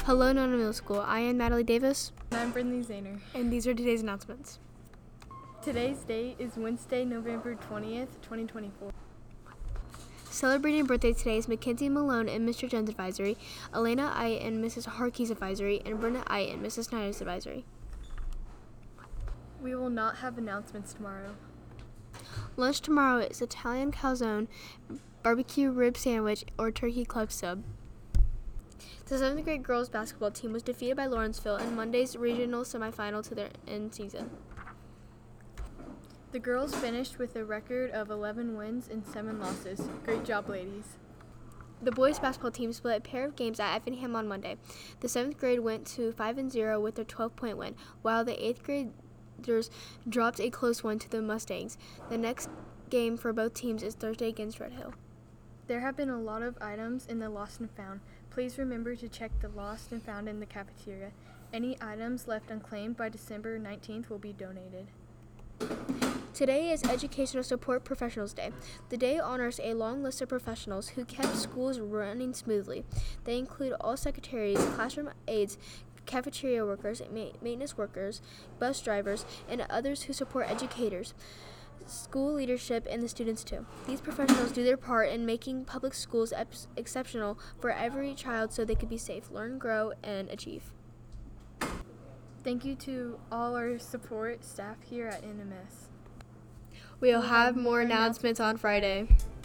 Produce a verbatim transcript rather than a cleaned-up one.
Hello, Nona Middle School. I am Natalie Davis. I'm Brindley Zahner. And these are today's announcements. Today's date is Wednesday, November twentieth, twenty twenty-four. Celebrating birthdays today is Mackenzie Malone and Mister Jones Advisory, Elena I and Missus Harkey's Advisory, and Brenda I and Missus Snyder's Advisory. We will not have announcements tomorrow. Lunch tomorrow is Italian calzone, barbecue rib sandwich, or turkey club sub. The seventh grade girls basketball team was defeated by Lawrenceville in Monday's regional semifinal to their end season. The girls finished with a record of eleven wins and seven losses. Great job, ladies. The boys basketball team split a pair of games at Effingham on Monday. The seventh grade went to five and zero with their twelve-point win, while the eighth graders dropped a close one to the Mustangs. The next game for both teams is Thursday against Red Hill. There have been a lot of items in the Lost and Found. Please remember to check the Lost and Found in the cafeteria. Any items left unclaimed by December nineteenth will be donated. Today is Educational Support Professionals Day. The day honors a long list of professionals who kept schools running smoothly. They include all secretaries, classroom aides, cafeteria workers, ma- maintenance workers, bus drivers, and others who support educators, school leadership, and the students too. These professionals do their part in making public schools ep- exceptional for every child so they can be safe, learn, grow, and achieve. Thank you to all our support staff here at N M S. We'll have more announcements on Friday.